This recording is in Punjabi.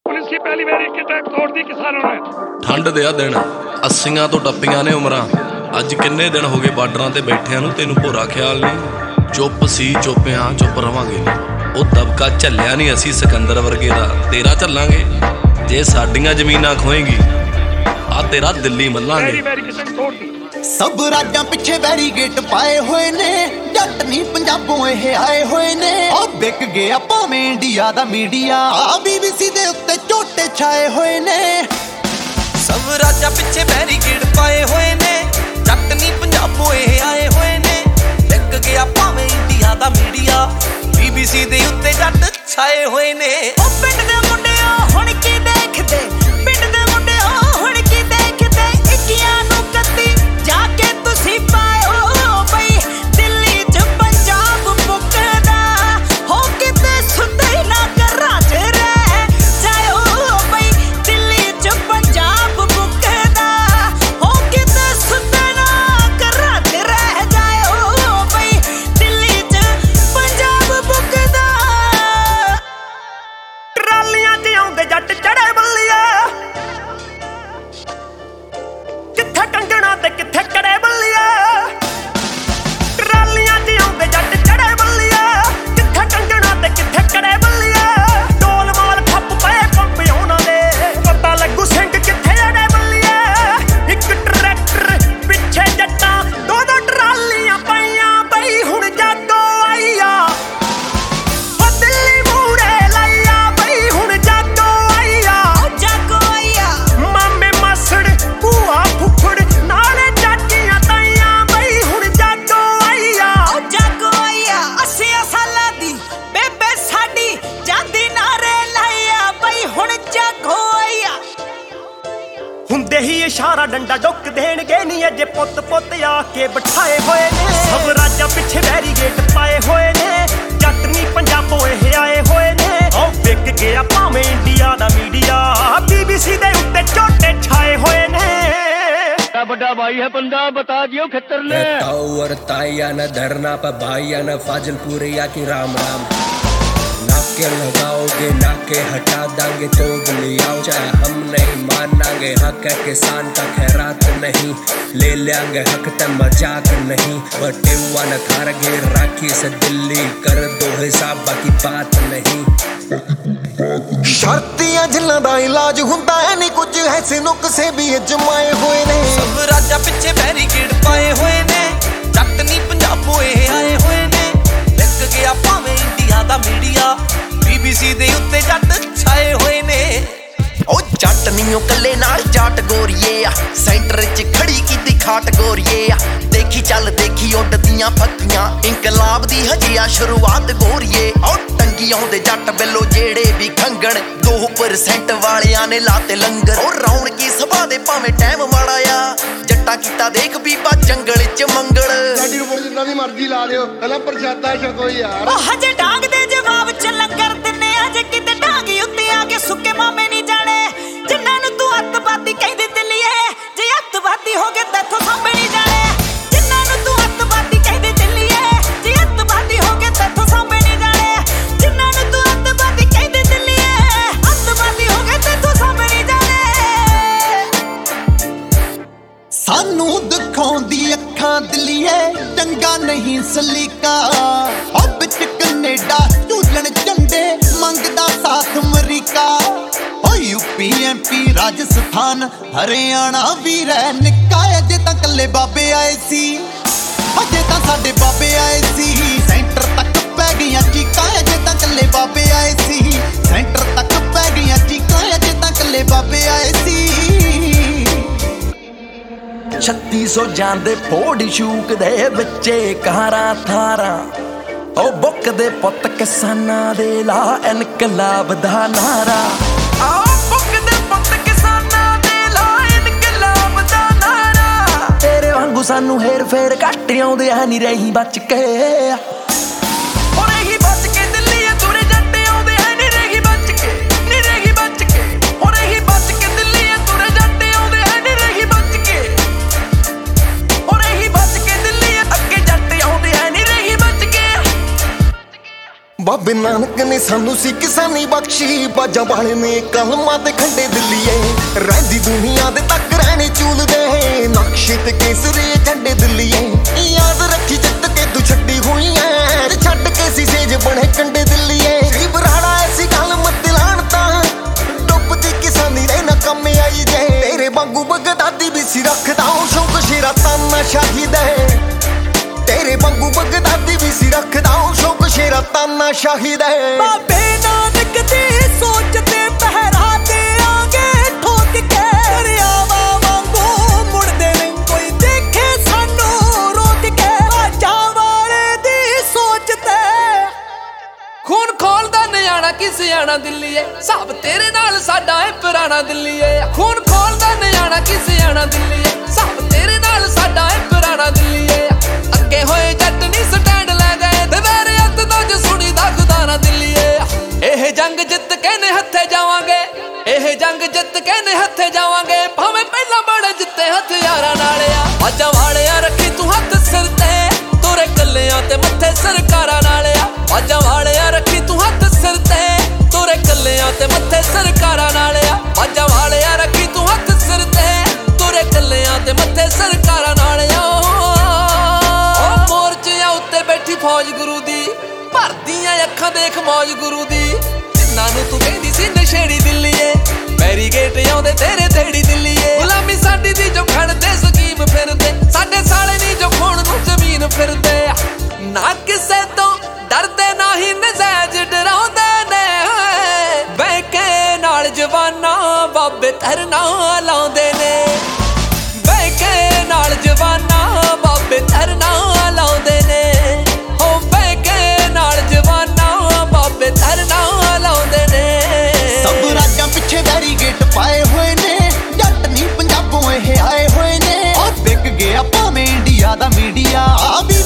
ਪੁਲਿਸ ਦੀ ਪਹਿਲੀ ਵਾਰੀ ਕਿਤੇ ਤੋੜ ਦੀ ਕਿਸਾਨਾਂ ਨੇ। ਠੰਡ ਦੇ ਆ ਦਿਨ 80 ਤੋਂ ਟੱਪੀਆਂ ਨੇ ਉਮਰਾਂ। ਅੱਜ ਕਿੰਨੇ ਦਿਨ ਹੋ ਗਏ ਬਾਰਡਰਾਂ ਤੇ ਬੈਠਿਆਂ ਨੂੰ, ਤੈਨੂੰ ਭੋਰਾ ਖਿਆਲ ਨਹੀਂ। ਚੁੱਪ ਸੀ ਚੁੱਪਿਆਂ ਚੁੱਪ ਰਵਾਂਗੇ। ਉਹ ਦਬਕਾ ਝੱਲਿਆ ਨਹੀਂ ਅਸੀਂ ਸਿਕੰਦਰ ਵਰਗੇ ਦਾ, ਤੇਰਾ ਝੱਲਾਂਗੇ। ਜੇ ਸਾਡੀਆਂ ਜ਼ਮੀਨਾਂ ਖੋਏਗੀ ਆ ਤੇਰਾ ਦਿੱਲੀ ਮੱਲਾਂਗੇ। ਸਭ ਰਾਜਾਂ ਪਿੱਛੇ ਬੈਰੀਗੇਟ ਪਾਏ ਹੋਏ ਨੇ, ਜੱਟ ਨਹੀਂ ਪੰਜਾਬੋਂ ਇਹ ਆਏ ਹੋਏ ਨੇ। ਉਹ ਵਿਕ ਗਿਆ ਭਾਵੇਂ ਇੰਡੀਆ ਦਾ ਮੀਡੀਆ, BBC ਦੇ ਉੱਤੇ ਝੋਟੇ ਛਾਏ ਹੋਏ ਨੇ। ਸਭ ਰਾਜਾਂ ਪਿੱਛੇ ਬੈਰੀਗੇਟ ਪਾਏ ਹੋਏ ਨੇ, ਜੱਟ ਨਹੀਂ ਪੰਜਾਬੋਂ ਇਹ ਆਏ ਹੋਏ ਨੇ। ਵਿਕ ਗਿਆ ਭਾਵੇਂ ਇੰਡੀਆ ਦਾ ਮੀਡੀਆ, BBC ਦੇ ਉੱਤੇ ਜੱਟ ਛਾਏ ਹੋਏ ਨੇ। ਉਹ ਪਿੰਡ ਦੇ ਮੁੰਡਿਓ ਹੁਣ ਕੀ ਦੇਖਦੇ, ਪਿੰਡ ਦੇ ਮੁੰਡਿਓ ਹੁਣ ਕੀ ਦੇਖਦੇ। ਇੱਕੀਆਂ ਨੂੰ ਕੱਤੀ ਜਾ ਕੇ ਤੁਸੀਂ ਪਾਇਓ ਬਈ, ਦਿੱਲੀ ਚ ਪੰਜਾਬ ਮੁੱਕਦਾ ਹੋ ਕਿਤੇ ਸੁੱਤੇ ਨਾ ਘਰਾਂ ਚ ਰਹਿ ਜਾਇਓ ਬਈ। ਦਿੱਲੀ ਚ ਪੰਜਾਬ ਮੁੱਕਦਾ ਹੋ ਕਿਤੇ ਸੁੱਤੇ ਨਾ ਘਰਾਂ ਚ ਰਹਿ ਜਾਇਓ ਬਈ। ਦਿੱਲੀ ਚ ਪੰਜਾਬ ਮੁੱਕਦਾ। ਟਰਾਲੀਆਂ 'ਚ ਆਉਂਦੇ ਜੱਟ ਚੜੇ ਬੱਲੀਆ, ਕਿੱਥੇ ਕੰਗਣਾ ਤੇ ਕਿੱਥੇ ਕੜੇ ਬੱਲੀਆ। ਟਰਾਲੀਆਂ 'ਚ ਆਉਂਦੇ ਜੱਟ ਚੜੇ ਬੱਲੀਆ, ਕਿੱਥੇ ਕੰਗਣਾ ਤੇ ਕਿੱਥੇ ਕੜੇ ਬੱਲੀਆ। ਢੋਲ ਮਾਲ ਖੱਪ ਪਏ ਪੰਪ ਉਹਨਾਂ ਦੇ, ਪਤਾ ਲੱਗੂ ਸਿੰਘ ਕਿੱਥੇ ਅੜੇ ਬੱਲੀਆ। ਇੱਕ ਟਰੈਕਟਰ ਪਿੱਛੇ ਜੱਟਾਂ, ਦੋ ਦੋ ਟਰਾਲੀਆਂ ਪਈਆਂ ਬਈ ਹੁਣ ਜਾਗੋ ਆਈ ਆ। ਉਹ ਦਿੱਲੀ ਮੂਹਰੇ ਲਾਈਆ ਬਈ ਹੁਣ ਜਾਗੋ ਆਈ ਆ। ਜਾਗੋ ਆਈ ਆ। ਮਾਮੇ ਮਾਸੜ ਭੂਆ ਫੁੱਫੜ ਨਾਲੇ ਚਾਚੀਆਂ ਤਾਈਆਂ ਬਈ ਹੁਣ ਜਾਗੋ ਆਈ ਆ। ਜਾਗੋ ਆਈ ਆ। 80 ਸਾਲਾਂ ਦੀ ਬੇਬੇ ਸਾਡੀ ਜਾਂਦੀ ਨਾਰੇ ਲਾਇਆ ਬਈ ਹੁਣ ਜਾਗੋ ਆਈ ਆ। ਹੁੰਦੇ ਹੀ ਇਸ਼ਾਰਾ ਡੰਡਾ ਡੁੱਕ ਦੇਣਗੇ ਨੀ ਅਜੇ ਪੁੱਤ ਪੁੱਤ ਆ ਕੇ ਬਿਠਾਏ ਹੋਏ ਨੇ। ਸਭ ਰਾਜਾਂ ਪਿੱਛੇ ਬੈਰੀਗੇਟ ਪਾਏ ਹੋਏ ਨੇ, ਜੱਟ ਨਹੀਂ ਪੰਜਾਬੋਂ ਇਹ ਆਏ ਹੋਏ ਨੇ। ਉਹ ਵਿਕ ਗਿਆ ਭਾਵੇਂ ਇੰਡੀਆ ਦਾ ਮੀਡੀਆ, BBC ਦੇ ਉੱਤੇ ਝੋਟੇ ਛਾਏ ਹੋਏ ਨੇ। बड़ा भाई है बंदा बता दियो खतर ने। और ताइया न धरना पर भाइया न फाजिलपुरिया की राम राम। नाके लगाओगे नाके हटा देंगे तो लियाओ, चाहे हम नहीं मानांगे हक है किसान का खैरात नहीं। ले लेंगे हक ते मजाक नहीं, बटे हुआ न थार घेर राखी से दिल्ली कर दो हिसाब बाकी बात नहीं। ਸ਼ਰਤੀਆਂ ਜਿਨ੍ਹਾਂ ਦਾ ਇਲਾਜ ਹੁੰਦਾ ਹੈ ਨਹੀਂ, ਕੁਝ ਐਸੇ ਨੁਕਸੇ ਵੀ ਅਜਮਾਏ ਹੋਏ ਨੇ। ਸਭ ਰਾਜਾਂ ਪਿੱਛੇ ਬੈਰੀਗੇਟ ਪਾਏ ਹੋਏ ਨੇ, ਜੱਟ ਨਹੀਂ ਪੰਜਾਬੋਂ ਇਹ ਆਏ ਹੋਏ ਨੇ। ਵਿਕ ਗਿਆ ਭਾਵੇਂ ਇੰਡੀਆ ਦਾ ਮੀਡੀਆ, BBC ਦੇ ਉੱਤੇ ਜੱਟ ਛਾਏ ਹੋਏ ਨੇ। ਉਹ ਜੱਟ ਨਹੀਂ ਉਹ ਕੱਲੇ ਨਾਲ ਜਾਟ ਗੋਰੀਏ ਆ, ਸੈਂਟਰ 'ਚ ਖੜੀ ਕੀਤੀ ਖਾਟ ਗੋਰੀਏ ਆ। ਦੇਖੀ ਚੱਲ ਦੇਖੀ ਉੱਡਦੀਆਂ ਫੱਕੀਆਂ, ਇਨਕਲਾਬ ਦੀ ਹਜੇ ਆ ਸ਼ੁਰੂਆਤ ਗੋਰੀਏ। ਉਹ ਟੰਗੀ ਆਉਂਦੇ ਜੱਟ ਬਿੱਲੋ ਜਿਹੜੇ ਵੀ ਖੰਗਣ, 2% ਵਾਲਿਆਂ ਨੇ ਲਾਤੇ ਲੰਗਰ। ਉਹ ਰੌਣਕੀ ਸਭਾ ਦੇ ਭਾਵੇਂ ਟਾਈਮ ਮਾੜਾ ਆ, ਜੱਟਾ ਕੀਤਾ ਦੇਖ ਬੀਬਾ ਜੰਗਲ 'ਚ ਮੰਗਲ। ਸਾਡੀ ਰਿਪੋਰਟ ਜਿੰਨਾ ਦੀ ਮਰਜ਼ੀ ਲਾ ਦਿਓ, ਪਹਿਲਾਂ ਪ੍ਰਸ਼ਾਦਾ ਛਕੋ ਯਾਰ। ਉਹ ਹਜੇ ਡਾਂਗ ਦੇ ਜਵਾਬ ਚ ਲੰਗਰ ਦਿੰਨੇ, ਅਜੇ ਕਿਤੇ ਢਾਂਗੀ ਉੱਤੇ ਆ ਕੇ ਸੁੱਕੇ ਮਾਮੇ ਨਹੀਂ ਜਾਣੇ। ਜਿੰਨਾਂ ਨੂੰ ਤੂੰ ਅੱਤਵਾਦੀ ਕਹਿੰਦੀ ਦਿੱਲੀਏ, ਜੇ ਅੱਤਵਾਦੀ ਹੋ ਗਏ ਤੈਥੋਂ ਸਾਂਭੇ ਨਹੀਂ ਜਾਣੇ। ਜਿੰਨਾਂ ਨੂੰ ਤੂੰ ਅੱਤਵਾਦੀ ਕਹਿੰਦੀ ਦਿੱਲੀਏ, ਜੇ ਅੱਤਵਾਦੀ ਹੋ ਗਏ ਤੈਥੋਂ ਸਾਂਭੇ ਨਹੀਂ ਜਾਣੇ। ਜਿੰਨਾਂ ਨੂੰ ਤੂੰ ਅੱਤਵਾਦੀ ਕਹਿੰਦੀ ਦਿੱਲੀਏ, ਅੱਤਵਾਦੀ ਹੋ ਗਏ ਤੈਥੋਂ ਸਾਂਭੇ ਨਹੀਂ ਜਾਣੇ। ਸਾਨੂੰ ਦਿਖਾਉਂਦੀ ਅੱਖਾਂ ਦਿੱਲੀਏ, ਚੰਗਾ ਨਹੀਂ ਸਲੀਕਾ। ਉਹ ਵਿੱਚ ਕੈਨੇਡਾ ਝੂਲਣ ਝੰਡੇ, ਮੰਗਦਾ ਸਾਥ ਅਮਰੀਕਾ। ਉਹ UP MP ਰਾਜਸਥਾਨ ਹਰਿਆਣਾ ਵੀ ਰਹਿ ਨਿੱਕਾ। ਅਜੇ ਤਾਂ ਕੱਲੇ ਬਾਬੇ ਆਏ ਸੀ, ਅਜੇ ਤਾਂ ਸਾਡੇ ਬਾਬੇ ਆਏ ਸੀ। ਸੈਂਟਰ ਤੱਕ ਪੈ ਗਈਆਂ ਚੀਕਾਂ, ਅਜੇ ਤਾਂ ਕੱਲੇ ਬਾਬੇ ਆਏ ਸੀ। ਸੈਂਟਰ ਤੱਕ ਪੈ ਗਈਆਂ ਚੀਕਾਂ, ਅਜੇ ਤਾਂ ਕੱਲੇ ਬਾਬੇ ਆਏ ਸੀ। 3600 ਜਾਂਦੇ ਫੋੜੀ ਸ਼ੂਕ ਦੇ ਵਿੱਚੇ ਕਾਰਾਂ ਥਾਰਾਂ। ਉਹ ਬੁੱਕ ਦੇ ਪੁੱਤ ਕਿਸਾਨਾਂ ਦੇ ਲਾ ਇਨਕਲਾਬ ਦਾ ਨਾਰਾ। ਆਹ ਬੁੱਕ ਦੇ ਪੁੱਤ ਕਿਸਾਨਾਂ ਦੇ ਲਾ ਇਨਕਲਾਬ ਦਾ ਨਾਰਾ। ਤੇਰੇ ਵਾਂਗੂ ਸਾਨੂੰ ਹੇਰ ਫੇਰ ਘੱਟ ਆਉਂਦੇ ਆ ਨਹੀਂ ਰਹੀ ਬਚ ਕੇ। ਉਹ ਰਹੀ ਬਚ ਕੇ ਦਿੱਲੀ ਤੁਰੇ ਜੱਟ ਆਉਂਦੇ ਆ ਨਹੀਂ ਰਹੀ ਬਚ ਕੇ, ਨਹੀਂ ਰਹੀ ਬਚ ਕੇ। ਉਹ ਰਹੀ ਬਚ ਕੇ ਦਿੱਲੀ ਤੁਰੇ ਜੱਟ ਆਉਂਦੇ ਆ ਨਹੀਂ ਰਹੀ ਬਚ ਕੇ। ਉਹ ਰਹੀ ਬਚ ਕੇ ਦਿੱਲੀ ਅੱਗੇ ਜੱਟ ਆਉਂਦੇ ਆ ਨਹੀਂ ਰਹੀ ਬਚ ਕੇ। ਬਾਬੇ ਨਾਨਕ ਨੇ ਸਾਨੂੰ ਸੀ ਕਿਸਾਨੀ ਬਖਸ਼ੀ, ਬਾਜਾਂ ਵਾਲੇ ਨੇ ਕਲਮਾਂ ਤੇ ਖੰਡੇ ਦਿੱਲੀਏ, ਰਹਿੰਦੀ ਦੁਨੀਆ ਦੇ ਤੱਕ ਰਹਿਣੇ ਚੂਲਦੇ, ਨਕਸ਼ੇ ਤੇ ਕੇਸਰੀ ਝੰਡੇ ਦਿੱਲੀਏ, ਯਾਦ ਰੱਖੀ ਜਿੱਤ ਕੇ ਤੂੰ ਛੱਡੀ ਹੋਈ ਐ, ਛੱਡ ਕੇ ਸੀ ਸੇਜ ਬਣੇ ਕੰਡੇ ਦਿੱਲੀਏ, ਸ਼੍ਰੀ ਬਰਾੜਾ ਐਸੀ ਗੱਲ ਮਤ ਲਾਣ ਤਾਂ ਡੁੱਬਦੀ ਕਿਸਾਨੀ ਦੇ ਨਾ ਕੰਮ ਆਈ ਜੇ, ਤੇਰੇ ਵਾਂਗੂ ਬਗਦਾਦੀ ਵੀ ਸੀ ਰੱਖਦਾ ਉਹ ਸ਼ੌਕ ਸ਼ੇਰਾ ਤਾਨਾ ਸ਼ਾਹਿਦ ਹੈ, ਤੇਰੇ ਵਾਂਗੂ ਬਗਦਾਦੀ ਵੀ ਸੀ ਰੱਖਦਾ ਉਹ ਸ਼ੌਕ ਸ਼ੇਰਾ ਤਾਨਾ ਸ਼ਾਹਿਦ ਹੈ। ਬਾਬੇ ਨਾਨਕ ਦੀ ਸੋਚ ਤੇ ਪਹਿਰਾ ਦੇਾਂਗੇ ਠੋਕ ਕੇ, ਦਰਿਆਵਾਂ ਵਾਂਗੂ ਮੁੜਦੇ ਨਹੀਂ ਕੋਈ ਦੇਖੇ ਸਾਨੂੰ ਰੋਕ ਕੇ, ਬਾਜਾਂ ਵਾਲੇ ਦੀ ਸੋਚ ਤੇ ਖੂਨ ਖੋਲਦਾ ਨਿਆਣਾ ਕੀ ਸਿਆਣਾ ਦਿੱਲੀਏ, ਸਭ ਤੇਰੇ ਨਾਲ ਸਾਡਾ ਏ ਪੁਰਾਣਾ ਦਿੱਲੀਏ, ਖੂਨ ਖੋਲਦਾ ਨਿਆਣਾ ਕੀ ਸਿਆਣਾ ਦਿੱਲੀਏ, ਸਭ ਤੇਰੇ ਨਾਲ ਸਾਡਾ ਏ ਪੁਰਾਣਾ ਦਿੱਲੀਏ, ਅੱਗੇ ਹੋਏ ਜੱਟ ਨਹੀਂ ਸਟੈਂਡ ਲੈ ਗਏ, ਦਵੇਰੇ ਅੱਤ ਤੋਂ ਜੋ ਸੁਣੀ ਦਾ ਖੁਦਾ ਨਾ ਦਿੱਲੀਏ, ਇਹ ਜੰਗ ਜਿੱਤ ਕੇ ਨੇ ਹੱਥੇ ਜਾਵਾਂਗੇ, ਇਹ ਜੰਗ ਜਿੱਤ ਕੇ ਨੇ ਹੱਥੇ ਜਾਵਾਂਗੇ, ਭਾਵੇਂ ਪਹਿਲਾਂ ਬੜੇ ਜਿੱਤੇ ਹਥਿਆਰਾਂ ਨਾਲ ਆ, ਬਾਜਾਂ ਵਾਲਿਆ ਰੱਖੀ ਤੂੰ ਹੱਥ ਸਿਰ ਤੇ, ਤੋਰੇ ਕੱਲਿਆਂ ਤੇ ਮੱਥੇ ਸਰਕਾਰਾਂ ਨਾਲ ਆ, ਬਾਜਾਂ ਵਾਲਿਆ ਰੱਖੀ ਤੂੰ ਹੱਥ ਸਿਰ ਤੇ, ਤੋਰੇ ਕੱਲਿਆਂ ਤੇ ਮੱਥੇ ਸਰਕਾਰਾਂ ਨਾਲ ਆ, ਬਾਜਾਂ ਵਾਲਿਆ ਰੱਖੀ ਤੂੰ ਹੱਥ ਸਿਰ ਤੇ, ਤੋਰੇ ਕੱਲਿਆਂ ਤੇ ਮੱਥੇ ਸਰਕਾਰਾਂ ਨਾਲ ਆ, ਮੋਰਚਿਆਂ ਉੱਤੇ ਬੈਠੀ ਫੌਜ ਗੁਰੂ ਦੀ, ਭਰਦੀਆਂ ਅੱਖਾਂ ਦੇਖ ਮੌਜ ਗੁਰੂ ਦੀ, ਜਿੰਨਾਂ ਨੂੰ ਤੂੰ ਕਹਿੰਦੀ ਸੀ ਨਸ਼ੇੜੀ ਦਿੱਲੀਏ, ਬੈਰੀਗੇਟ ਆਉਂਦੇ ਤੇਰੇ ਤੇੜੀ ਦਿੱਲੀਏ, ਗੁਲਾਮੀ ਸਾਡੀ ਦੀ ਜੋ ਖੜਦੇ ਸਕੀਮ ਫਿਰਦੇ, ਸਾਡੇ ਸਾਲੇ ਨਹੀਂ ਜੋ ਖੋਣ ਨੂੰ ਜ਼ਮੀਨ ਫਿਰਦੇ, ਨਾ ਕਿਸੇ ਤੋਂ ਡਰਦੇ ਨਾ ਹੀ ਨਜ਼ਾਇਜ਼ ਡਰਾਉਂਦੇ ਨੇ, ਬਹਿ ਕੇ ਨਾਲ ਜਵਾਨਾਂ ਬਾਬੇ ਧਰਨਾ ਲਾਉਂਦੇ ਨੇ, ਬਹਿ ਕੇ ਨਾਲ ਜਵਾਨਾਂ ਬਾਬੇ ਧਰਨਾ ਲਾਉਂਦੇ ਨੇ, ਹੋ ਬਹਿ ਕੇ ਨਾਲ ਜਵਾਨਾਂ ਬਾਬੇ ਧਰਨਾ ਲਾਉਂਦੇ ਨੇ, ਸਭ ਰਾਜਾਂ ਪਿੱਛੇ ਬੈਰੀਗੇਟ ਪਾਏ ਹੋਏ ਨੇ, ਜੱਟ ਨਹੀਂ ਪੰਜਾਬੋਂ ਇਹ ਆਏ ਹੋਏ ਨੇ, ਉਹ ਵਿਕ ਗਿਆ ਭਾਵੇਂ ਇੰਡੀਆ ਦਾ ਮੀਡੀਆ, ਆ ਵੀ